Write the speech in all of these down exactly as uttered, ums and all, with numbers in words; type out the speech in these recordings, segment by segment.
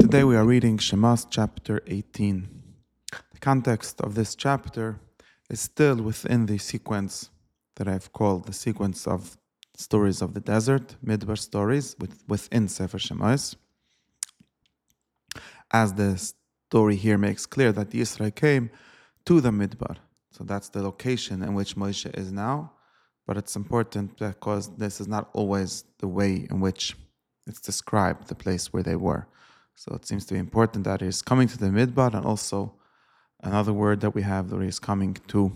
Today we are reading Shemos chapter eighteen. The context of this chapter is still within the sequence that I've called the sequence of stories of the desert, Midbar stories, with, within Sefer Shemos. As the story here makes clear that Yisrael came to the Midbar. So that's the location in which Moshe is now. But it's important because this is not always the way in which it's described, the place where they were. So it seems to be important that he is coming to the Midbar, and also another word that we have that he is coming to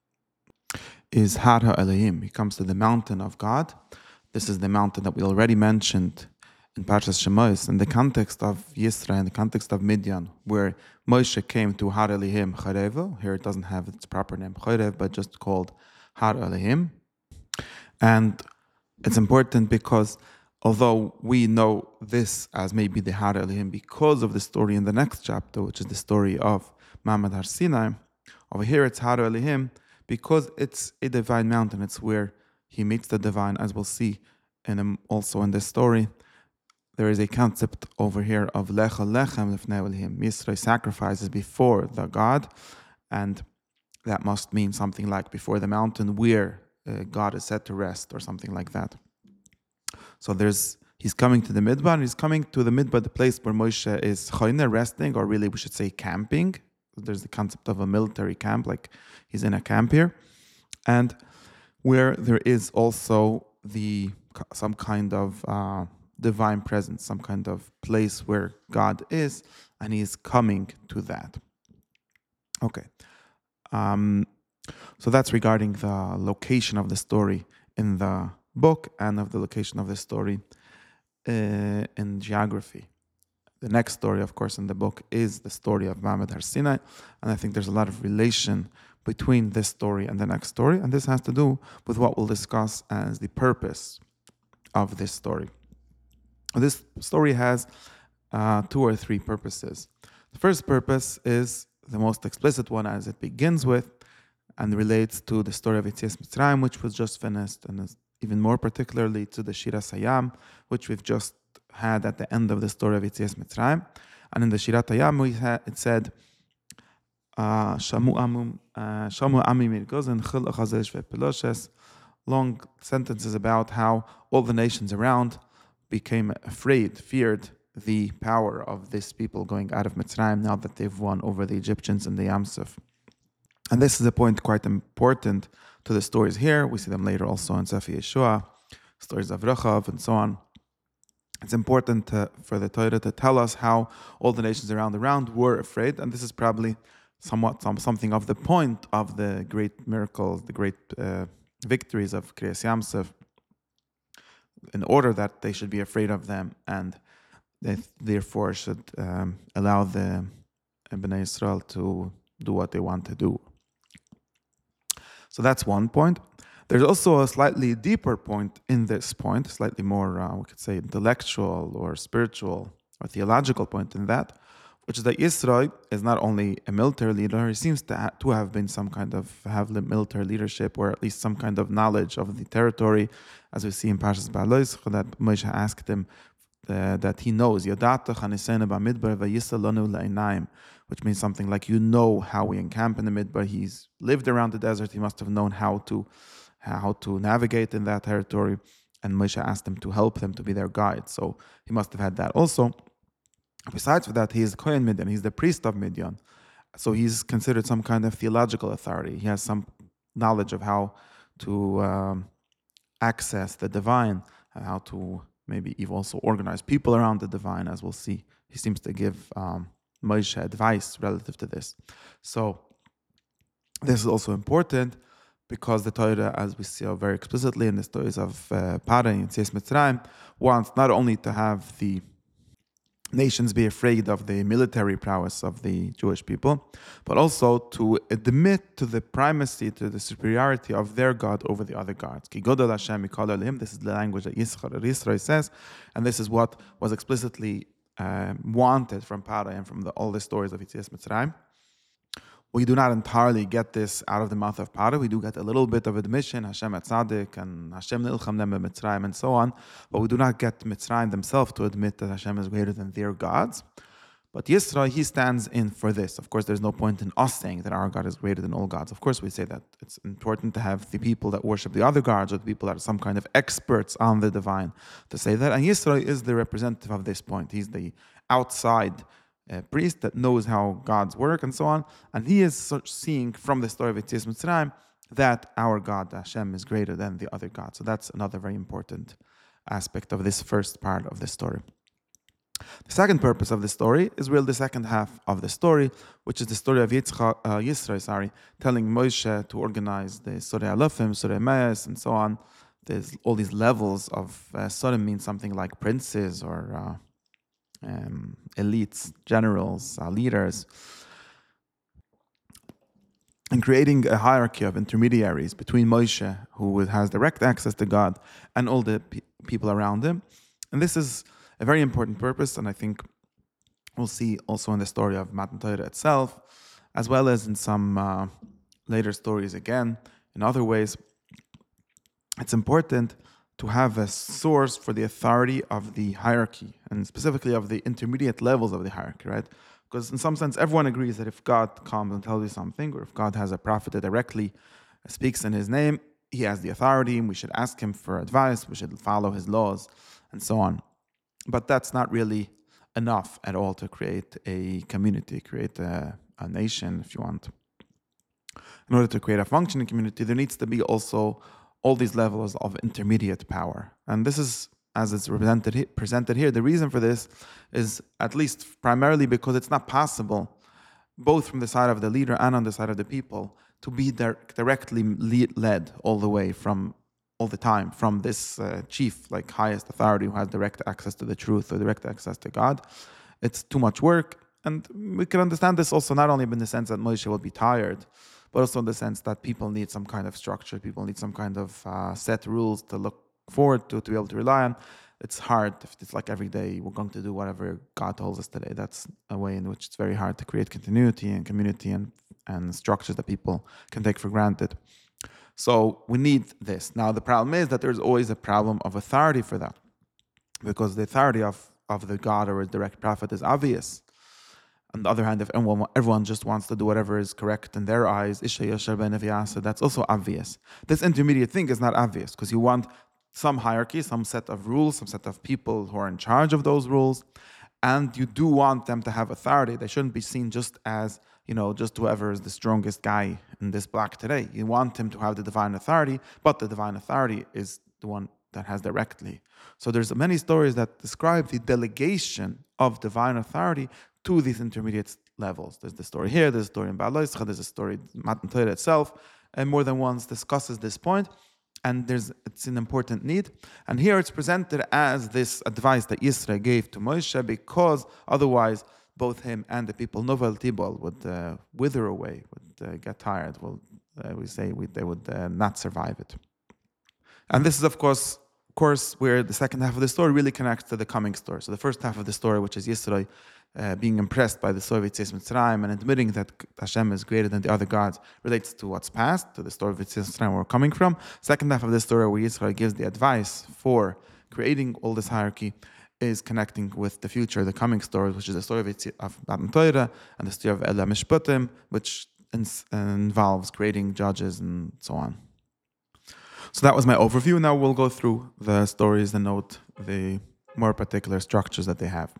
is Har HaElohim. He comes to the mountain of God. This is the mountain that we already mentioned in Parshas Shemos, in the context of Yisrael, in the context of Midian, where Moshe came to Har Elohim Charevo. Here it doesn't have its proper name, Charev, but just called Har Elohim. And it's important because although we know this as maybe the Har Elohim because of the story in the next chapter, which is the story of Mamad Har Sinai, over here it's Har Elohim because it's a divine mountain. It's where he meets the divine, as we'll see and also in this story. There is a concept over here of Lecha Lechem Lefnei Elohim. Yisrael sacrifices before the God, and that must mean something like before the mountain where uh, God is set to rest, or something like that. So there's he's coming to the Midbar, and he's coming to the Midbar, the place where Moshe is choyne, resting, or really we should say camping. There's the concept of a military camp, like he's in a camp here, and where there is also the some kind of uh, divine presence, some kind of place where God is, and he is coming to that. Okay. Um, so that's regarding the location of the story in the book and of the location of the story uh, in geography. The next story, of course, in the book is the story of Mamad Har Sinai, and I think there's a lot of relation between this story and the next story, and this has to do with what we'll discuss as the purpose of this story. This story has uh, two or three purposes. The first purpose is the most explicit one, as it begins with and relates to the story of Yetzias Mitzrayim, which was just finished, and is even more particularly to the Shiras Hayam, which we've just had at the end of the story of Yetzias Mitzrayim. And in the Shirat Hayam, we had, it said, Shamu Amum, Shamu Ami Mirgozen, Chil Achazesh Vepeloshes, long sentences about how all the nations around became afraid, feared the power of these people going out of Mitzrayim now that they've won over the Egyptians in the Yam Suf. And this is a point quite important to the stories here. We see them later also in Sefer Yeshua, stories of Rechav and so on. It's important to, for the Torah to tell us how all the nations around around were afraid, and this is probably somewhat some, something of the point of the great miracles, the great uh, victories of Kriyas Yam Suf, in order that they should be afraid of them, and they therefore should um, allow the Bnei Yisrael to do what they want to do. So that's one point. There's also a slightly deeper point in this point, slightly more, uh, we could say, intellectual or spiritual or theological point in that, which is that Yisrael is not only a military leader, he seems to, ha- to have been some kind of, have military leadership, or at least some kind of knowledge of the territory, as we see in Parshas Ba'alois, that Moshe asked him uh, that he knows, Yodata chanisena ba'midbar v'yisa lanu la'inayim, which means something like, you know how we encamp in the Midbar. He's lived around the desert, he must have known how to how to navigate in that territory, and Moshe asked him to help them, to be their guide. So he must have had that also. Besides that, he is Kohen Midian, he's the priest of Midian. So he's considered some kind of theological authority. He has some knowledge of how to um, access the divine, and how to maybe even also organize people around the divine, as we'll see. He seems to give um, Moshe advice relative to this. So this is also important, because the Torah, as we see very explicitly in the stories of uh, Parah and Yetzias Mitzrayim, wants not only to have the nations be afraid of the military prowess of the Jewish people, but also to admit to the primacy, to the superiority of their God over the other gods. Ki Godel Hashem Mikol Elohim. This is the language that Yisrael says, and this is what was explicitly uh, wanted from Parah and from the, all the stories of Yetzias Mitzrayim. We do not entirely get this out of the mouth of Parah. We do get a little bit of admission, Hashem Atzadik and Hashem Nilcham Dem Mitzrayim and so on, but we do not get Mitzrayim themselves to admit that Hashem is greater than their gods. But Yisro, he stands in for this. Of course, there's no point in us saying that our God is greater than all gods. Of course, we say that it's important to have the people that worship the other gods, or the people that are some kind of experts on the divine, to say that. And Yisro is the representative of this point. He's the outside uh, priest that knows how gods work and so on. And he is such seeing from the story of Yetzias Mitzrayim that our God, Hashem, is greater than the other gods. So that's another very important aspect of this first part of the story. The second purpose of the story is really the second half of the story, which is the story of Yitzchak, uh, Yisro, sorry, telling Moshe to organize the Surei Alofim, Surei Meis, and so on. There's all these levels of uh, Surei means something like princes or uh, um, elites, generals, uh, leaders, and creating a hierarchy of intermediaries between Moshe, who has direct access to God, and all the pe- people around him. And this is a very important purpose, and I think we'll see also in the story of Matan Torah itself, as well as in some uh, later stories again, in other ways. It's important to have a source for the authority of the hierarchy, and specifically of the intermediate levels of the hierarchy, right? Because in some sense, everyone agrees that if God comes and tells you something, or if God has a prophet that directly speaks in his name, he has the authority, and we should ask him for advice, we should follow his laws, and so on. But that's not really enough at all to create a community, create a, a nation, if you want. In order to create a functioning community, there needs to be also all these levels of intermediate power. And this is, as it's represented, presented here, the reason for this is at least primarily because it's not possible, both from the side of the leader and on the side of the people, to be dir- directly lead- led all the way from all the time from this uh, chief, like highest authority who has direct access to the truth or direct access to God. It's too much work. And we can understand this also not only in the sense that Moshe will be tired, but also in the sense that people need some kind of structure, people need some kind of uh, set rules to look forward to, to be able to rely on. It's hard if it's like every day we're going to do whatever God tells us today. That's a way in which it's very hard to create continuity and community and, and structures that people can take for granted. So we need this. Now, the problem is that there's always a problem of authority for that, because the authority of, of the God or a direct prophet is obvious. On the other hand, if everyone, everyone just wants to do whatever is correct in their eyes, Isha Yashar Ben Aviyasa, that's also obvious. This intermediate thing is not obvious, because you want some hierarchy, some set of rules, some set of people who are in charge of those rules, and you do want them to have authority. They shouldn't be seen just as, you know, just whoever is the strongest guy in this block today. You want him to have the divine authority, but the divine authority is the one that has directly. So there's many stories that describe the delegation of divine authority to these intermediate levels. There's the story here, there's a story in Ba'al Yischa, there's a story in Matan Torah itself, and more than once discusses this point. And there's it's an important need. And here it's presented as this advice that Yisro gave to Moshe, because otherwise both him and the people, Novel Tibol, would uh, wither away, would uh, get tired. Well, uh, we say we, they would uh, not survive it. And this is, of course, of course, where the second half of the story really connects to the coming story. So the first half of the story, which is Yisro uh, being impressed by the story of Yetzias Mitzrayim and admitting that Hashem is greater than the other gods, relates to what's past, to the story of Yetzias Mitzrayim where we're coming from. Second half of the story, where Yisro gives the advice for creating all this hierarchy, is connecting with the future, the coming story, which is the story of, Yitzi, of Matan Torah and the story of Ela Mishpatim, which ins- involves creating judges and so on. So that was my overview. Now we'll go through the stories and note the more particular structures that they have.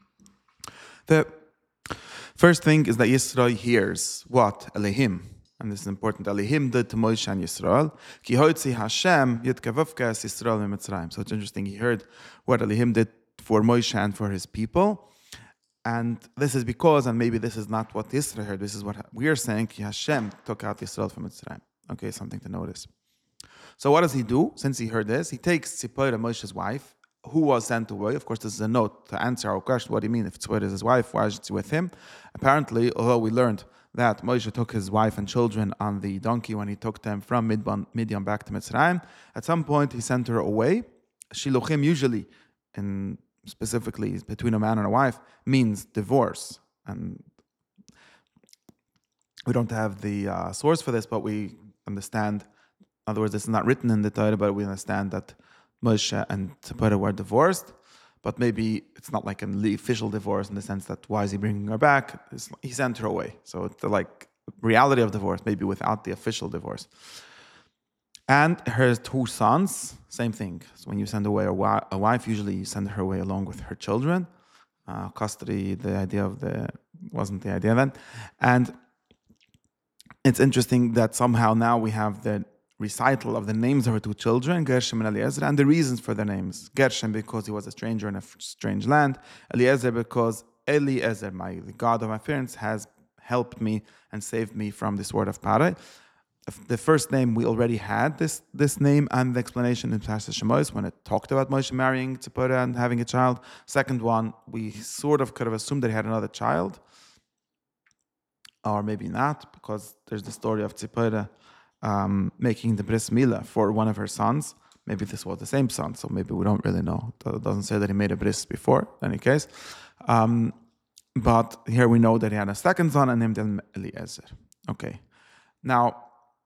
The first thing is that Yisro hears what? Elohim. And this is important. Elohim did to Moshe and Yisrael. Ki hoitzi Hashem yitkavavkas Yisrael miMitzrayim. So it's interesting. He heard what Elohim did for Moshe and for his people. And this is because, and maybe this is not what Yisro heard, this is what we are saying, Ki Hashem took out Yisrael from Mitzrayim. Okay, something to notice. So what does he do? Since he heard this, he takes Tzipora, Moshe's wife, who was sent away. Of course, this is a note to answer our question. What do you mean? If Tzipora is his wife, why is she with him? Apparently, although we learned that Moshe took his wife and children on the donkey when he took them from Midian back to Mitzrayim, at some point he sent her away. Shiluchim usually, in specifically between a man and a wife, means divorce. And we don't have the uh, source for this, but we understand. In other words, it's not written in the Torah, but we understand that Moshe and Tzipora were divorced. but maybe it's not like an official divorce in the sense that why is he bringing her back? It's, he sent her away. So it's the like reality of divorce, maybe without the official divorce. And her two sons, same thing. So when you send away a, wi- a wife, usually you send her away along with her children. Uh, custody, the idea of the wasn't the idea then. And it's interesting that somehow now we have the recital of the names of her two children, Gershom and Eliezer, and the reasons for their names. Gershom because he was a stranger in a strange land. Eliezer because Eliezer, my the God of my parents, has helped me and saved me from this word of Parai. The first name we already had this this name and the explanation in Parashat Shemos when it talked about Moshe marrying Tzipporah and having a child. Second one, we sort of could have assumed that he had another child, or maybe not, because there's the story of Tzipporah um, making the bris milah for one of her sons. Maybe this was the same son, so maybe we don't really know. It doesn't say that he made a bris before, in any case. Um, but here we know that he had a second son and named him Eliezer. Okay. Now,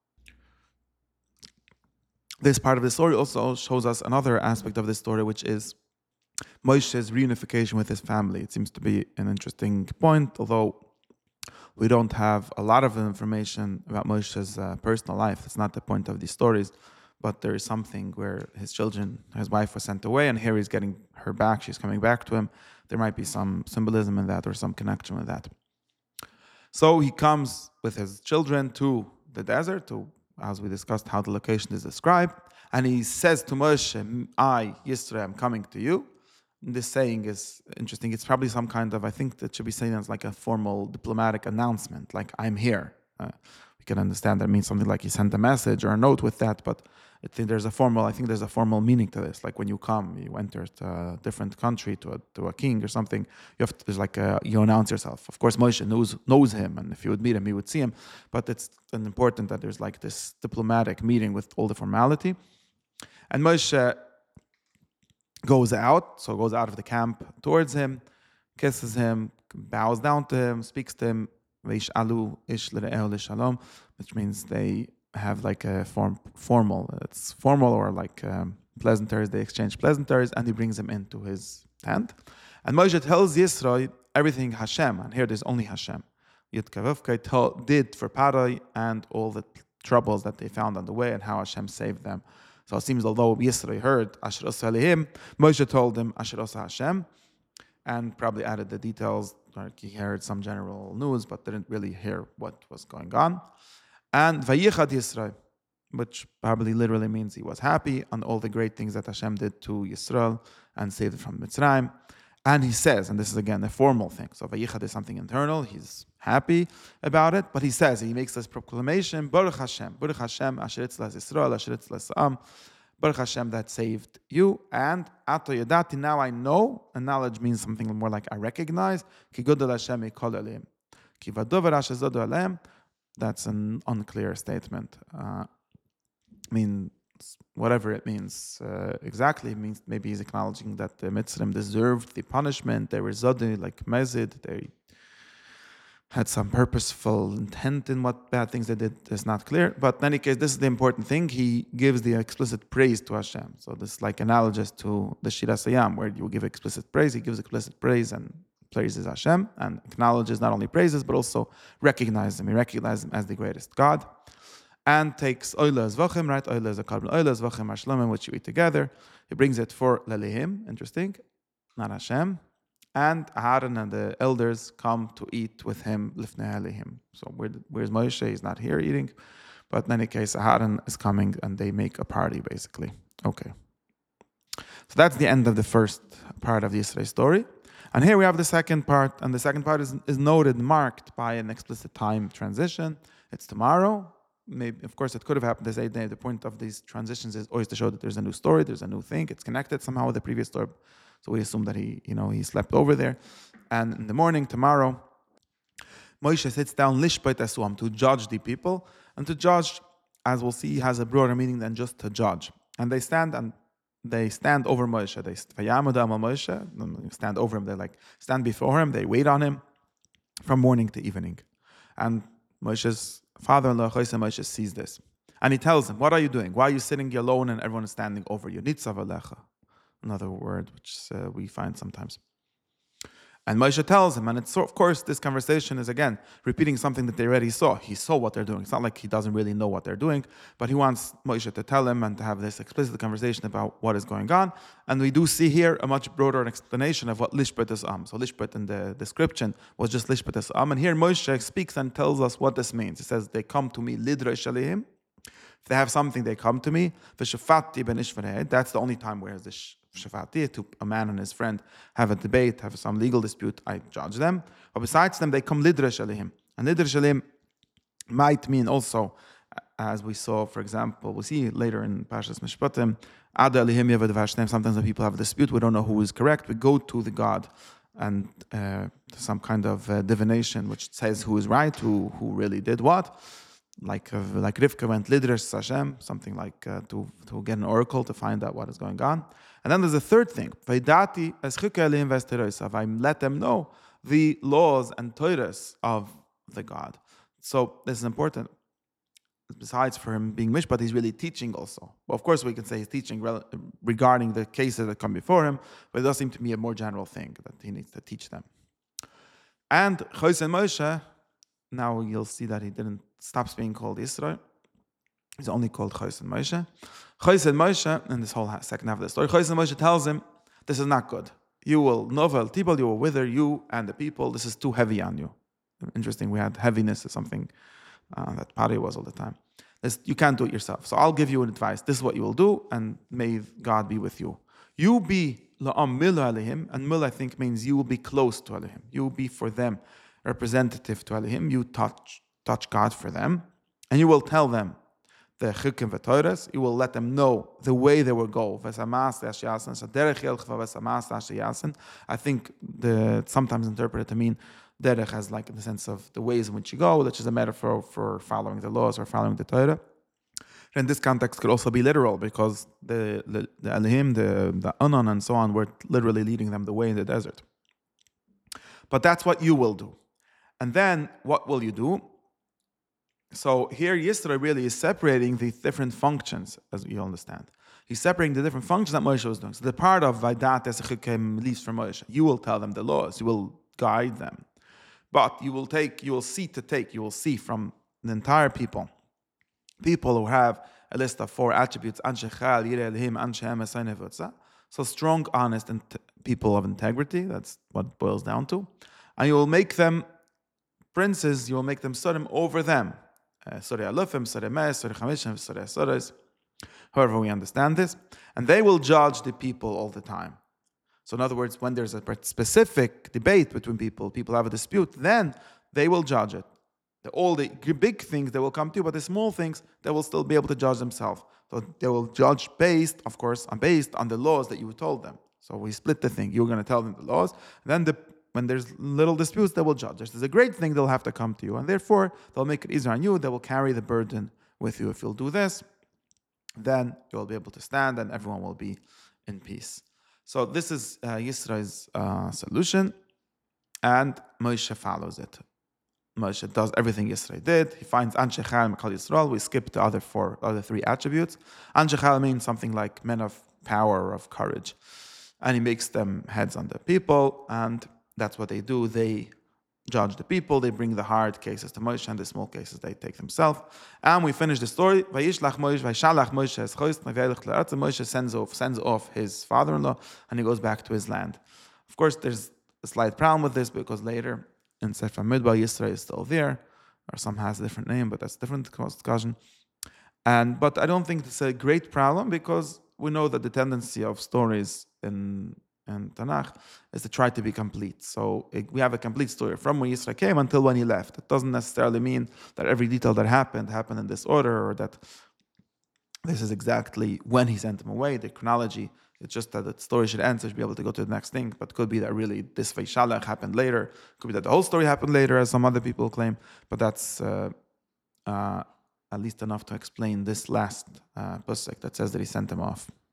this part of the story also shows us another aspect of the story, which is Moshe's reunification with his family. It seems to be an interesting point, although we don't have a lot of information about Moshe's uh, personal life. That's not the point of these stories, but there is something where his children, his wife was sent away, and here he's getting her back. She's coming back to him. There might be some symbolism in that or some connection with that. So he comes with his children to the desert, to, as we discussed, how the location is described. And he says to Moshe, I, Yisro, am coming to you. And this saying is interesting. It's probably some kind of, I think that should be seen as like a formal diplomatic announcement, like I'm here. Uh, we can understand that means something like he sent a message or a note with that, but I think there's a formal, I think there's a formal meaning to this. Like when you come, you enter to a different country, to a to a king or something, you have to, there's like a, you announce yourself. Of course, Moshe knows knows him, and if you would meet him, you would see him. But it's important that there's like this diplomatic meeting with all the formality. And Moshe goes out, so goes out of the camp towards him, kisses him, bows down to him, speaks to him, which means they have like a form formal, it's formal or like um, pleasantries, they exchange pleasantries, and he brings him into his tent. And Moshe tells Yisro everything Hashem, and here there's only Hashem. Yud did for Parai and all the troubles that they found on the way and how Hashem saved them. So it seems although Yisro heard Asher Osa Elihim, Moshe told him Asher Osa Hashem, and probably added the details, like he heard some general news, but didn't really hear what was going on. And Vayichad Yisrael, which probably literally means he was happy on all the great things that Hashem did to Yisrael and saved it from Mitzrayim. And he says, and this is again a formal thing, so Vayichad is something internal, he's happy about it, but he says, he makes this proclamation, Baruch Hashem, Baruch Hashem, Asher Itzlas Yisrael, Asher Itzlas Am, Baruch Hashem that saved you, and Ato Yadati, now I know, and knowledge means something more like I recognize, Ki Godel Hashem Yikol Elim, Ki Vadover Asher Zodo Alem. That's an unclear statement. Uh, I mean, whatever it means uh, exactly, it means maybe he's acknowledging that the Mitzrayim deserved the punishment. They were Zodi, like Mezid. They had some purposeful intent in what bad things they did. It's not clear. But in any case, this is the important thing. He gives the explicit praise to Hashem. So this is like analogous to the Shira Sayam, where you give explicit praise. He gives explicit praise and praises Hashem and acknowledges not only praises but also recognizes him. He recognizes him as the greatest God, and takes Oila Zvachim, right? Oila is a carbon. Oila Zvachim Hashlamim, which you eat together. He brings it for Lelehim, interesting, not Hashem. And Aaron and the elders come to eat with him Lifnei Elihim. So where, where's Moshe? He's not here eating, but in any case, Aaron is coming and they make a party basically. Okay. So that's the end of the first part of the Yisro story. And here we have the second part, and the second part is, is noted, marked by an explicit time transition. It's tomorrow. Maybe, of course, it could have happened this eighth day. The point of these transitions is always to show that there's a new story, there's a new thing. It's connected somehow with the previous story. So we assume that he, you know, he slept over there. And in the morning, tomorrow, Moshe sits down lishpait esuam, to judge the people, and to judge, as we'll see, has a broader meaning than just to judge. And they stand and They stand over Moshe. They Moshe, stand over him. They like stand before him. They wait on him from morning to evening. And Moshe's father-in-law, Moshe, sees this. And he tells him, what are you doing? Why are you sitting alone and everyone is standing over you? Nitzav alecha. another word which uh, we find sometimes. And Moshe tells him, and it's so, of course, this conversation is again repeating something that they already saw. He saw what they're doing. It's not like he doesn't really know what they're doing, but he wants Moshe to tell him and to have this explicit conversation about what is going on. And we do see here a much broader explanation of what Lishbet is Am. So Lishbet in the description was just Lishbet is Am. And here Moshe speaks and tells us what this means. He says, they come to me, Lidresh Alehim. If they have something, they come to me. V'shafati ben ishvareh. That's the only time where this shafati, to a man and his friend have a debate, have some legal dispute, I judge them. But besides them, they come lidresh alehim. And lidresh alehim might mean also, as we saw, for example, we'll see later in Parshas Mishpatim, Ada alehim yavad vashnem. Sometimes when people have a dispute, we don't know who is correct. We go to the God and uh, some kind of uh, divination which says who is right, who who really did what. Like uh, like Rivka went lidresh Hashem, something like uh, to to get an oracle to find out what is going on. And then there's a third thing. Vaidati as I let them know the laws and Torahs of the God. So this is important. Besides for him being mishpat, he's really teaching also. Well, of course, we can say he's teaching regarding the cases that come before him, but it does seem to be a more general thing that he needs to teach them. And Choshen Moshe, now you'll see that he didn't stop being called Israel. He's only called Choshen Moshe. Choshen Moshe, in this whole second half of the story, Choshen Moshe tells him, this is not good. You will, novel, tibal, you will wither, you and the people. This is too heavy on you. Interesting, we had heaviness as something uh, that Pari was all the time. This, you can't do it yourself. So I'll give you an advice. This is what you will do, and may God be with you. You be la'am milah alehim, and milah I think means you will be close to alehim. You will be for them representative to alehim. You touch touch God for them, and you will tell them the chikim v'toras. You will let them know the way they will go. I think the sometimes interpreted to mean derech as like in the sense of the ways in which you go, which is a metaphor for following the laws or following the Torah. And this context could also be literal because the the, the Elohim, the, the Anan and so on were literally leading them the way in the desert. But that's what you will do. And then what will you do? So here Yisro really is separating the different functions, as you understand. He's separating the different functions that Moshe was doing. So the part of Vaidat Esechikim leaves from Moshe. You will tell them the laws. You will guide them. But you will take, you will see to take, you will see from the entire people, people who have a list of four attributes, so strong, honest, and t- people of integrity, that's what it boils down to. And you will make them princes, you will make them surim over them. However we understand this. And they will judge the people all the time. So in other words, when there's a specific debate between people, people have a dispute, then they will judge it. The, all the big things they will come to, but the small things, they will still be able to judge themselves. So they will judge based, of course, based on the laws that you told them. So we split the thing. You're going to tell them the laws. And then the, when there's little disputes, they will judge. If there's a great thing, they'll have to come to you. And therefore, they'll make it easier on you. They will carry the burden with you. If you'll do this, then you'll be able to stand and everyone will be in peace. So this is uh, Yisro's uh, solution, and Moshe follows it. Moshe does everything Yisro did. He finds Anshe Chayil Mekal Yisrael. We skip the other four, other three attributes. Anshe Chayil means something like men of power or of courage, and he makes them heads on the people, and that's what they do. They judge the people. They bring the hard cases to Moshe, and the small cases they take themselves. And we finish the story. Vayishlach Moshe, Vayshalach Moshe es chois Navyelech La'aretz. Moshe sends off, sends off his father-in-law, and he goes back to his land. Of course, there's a slight problem with this because later in Sefer Midbar, Yisro is still there, or some has a different name, but that's a different discussion. And but I don't think it's a great problem because we know that the tendency of stories in and Tanakh is to try to be complete. So it, we have a complete story from when Yisro came until when he left. It doesn't necessarily mean that every detail that happened happened in this order, or that this is exactly when he sent him away. The chronology, it's just that the story should end, so you should be able to go to the next thing. But it could be that really this Vayshalach happened later. It could be that the whole story happened later, as some other people claim. But that's uh, uh, at least enough to explain this last uh, pasuk that says that he sent him off.